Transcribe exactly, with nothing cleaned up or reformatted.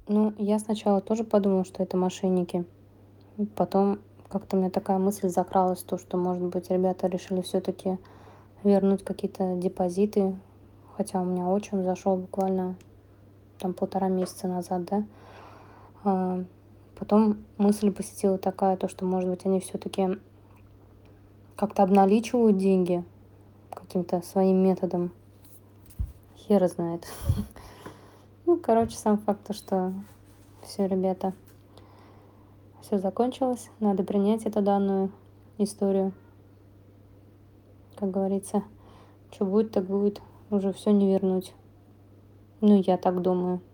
Ну, я сначала тоже подумала, что это мошенники. М, Потом как-то у меня такая мысль закралась, то, что, может быть, ребята решили все-таки вернуть какие-то депозиты, хотя у меня отчим зашел буквально там полтора месяца назад, да. А, Потом мысль посетила такая, то, что, может быть, они все-таки как-то обналичивают деньги каким-то своим методом. Хер знает. Ну, короче, сам факт, то, что все, ребята, все закончилось, надо принять эту данную историю, как говорится. Что будет, так будет, уже все не вернуть. Ну, я так думаю.